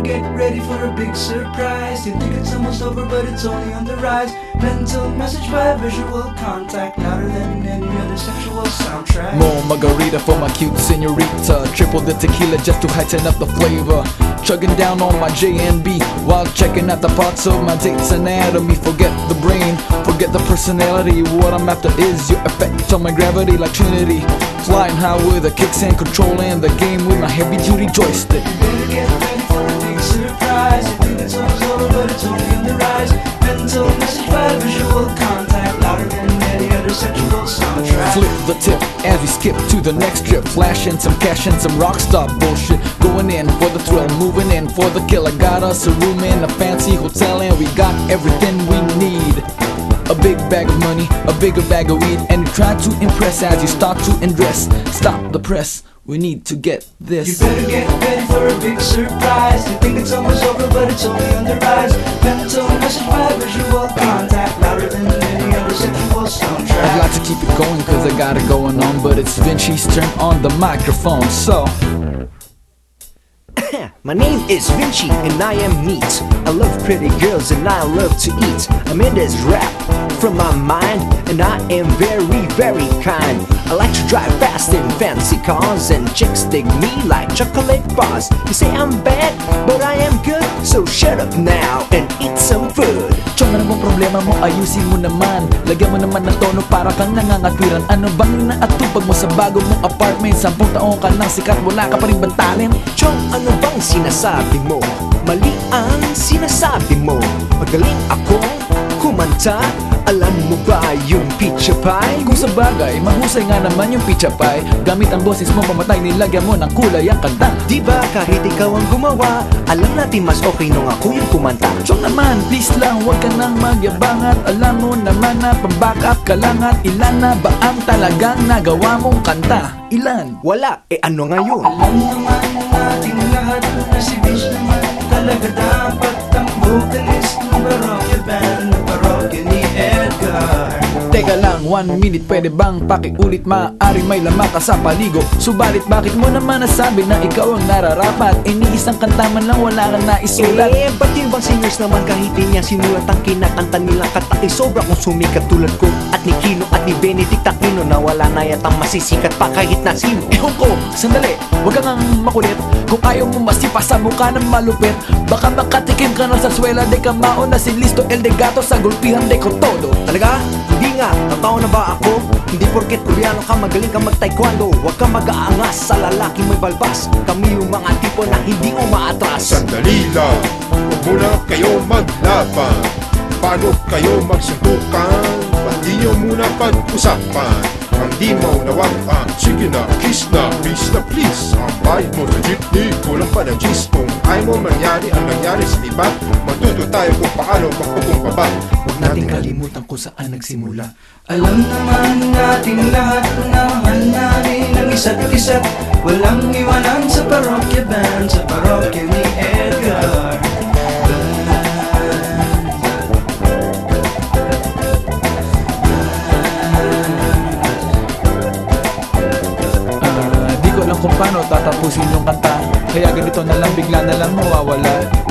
get ready for a big surprise. You think it's almost over, but it's only on the rise. Mental message by visual contact, louder than any other sexual soundtrack. More margarita for my cute senorita. Triple the tequila just to heighten up the flavor. Chugging down on my J&B while checking out the parts of my date's anatomy. Forget the brain, forget the personality. What I'm after is your effect on my gravity like Trinity. Flying high with the kicks and controlling the game with my heavy-duty joystick. You better get ready for a big surprise. You think it's almost over, but it's only on the rise. Mental message by visual contact, louder than any other sexual soundtrack. Flip the tip as we skip to the next trip. Flashing some cash and some rockstar bullshit. Going in for the thrill, moving in for the kill. I got us a room in a fancy hotel and we got everything we need. A big bag of money, a bigger bag of weed. And you try to impress as you start to undress. Stop the press, we need to get this. You better get ready for a big surprise. You think it's almost over, but it's only on the rise. Mental message by visual contact, louder than any other sexual soundtrack. I'd like to keep it going cause I got it going on, but it's Vinci's turn on the microphone, so my name is Vinci and I am neat. I love pretty girls and I love to eat. I'm in this rap from my mind and I am very, very kind. I like to drive fast in fancy cars and chicks dig me like chocolate bars. You say I'm bad, but I am good, so shut up now and eat some food. Chong, ano bang problema mo? Ayusin mo naman. Lagyan mo naman ng tono para kang nangangatwiran. Ano bang naatupag mo sa bago mong apartment? 10 taong ka nang sikat, wala ka pa rin bang talent? Chong, ano bang sinasabi mo? Mali ang sinasabi mo. Magaling akong kumanta. Alam mo ba yung pizza pie? Kung sa bagay, mahusay nga naman yung pizza pie. Gamit ang boses mo pamatay, nilagyan mo ng kulay ang kanta. Diba kahit ikaw ang gumawa, alam natin mas okay nung ako yung kumanta. Chong naman, please lang, huwag ka nang magyabang. At alam mo naman na pambackup ka lang. At ilan na ba ang talagang nagawa mong kanta? Ilan? Wala, ano ngayon? Alam naman ng ating lahat na si Vince naman talaga dapat ang vocalist ng parokya band, ng parokya ni Edgar. Teka lang, 1 minute, pwede bang pakiulit? Maaari may lama ka sa paligo. Subalit bakit mo naman nasabi na ikaw ang nararapat? Ni isang kanta man lang wala kang naisulat. Ba't yung bang singers naman kahit di niya sinulat ang kinakanta nilang kanta ay sobra kung sumikat tulad ko at ni Kino at ni Benedict Aquino na wala na yatang masisikat pa kahit na sino. Ewan ko, sandali, huwag kang makulit. Kung ayaw mo masipa sa mukha ng malupit, baka makatikim ka na sa swela de kamao na si Listo El de Gato sa gulpihan de Cortodo. Talaga? Hindi nga, totoo na ba ako? Hindi porket Koreano ka, magaling ka mag-taekwondo. Huwag ka mag-aangas sa lalaki may balbas. Kami yung mga tipo na hindi umaatras. Sandali lang, huwag muna kayo maglaban. Paano kayo magsuntukan? Ba't di nyo muna pag-usapan? Ang di maunawaan, sige na, kiss na, peace na please. Ang bayad mo sa jeepney, kulang pa ng G's. Kung ayaw mo mangyari ang nangyari sa iba, matuto tayo kung paano magpupumpaba. Huwag nating kalimutan kung saan nagsimula. Alam naman nating lahat na mahal namin ang isa't isa't. Walang iwanan sa parokya band, sa parokya ni Edgar. Di ko alam kung paano tatapusin yung kanta. Kaya ganito na lang, bigla na lang mawawala.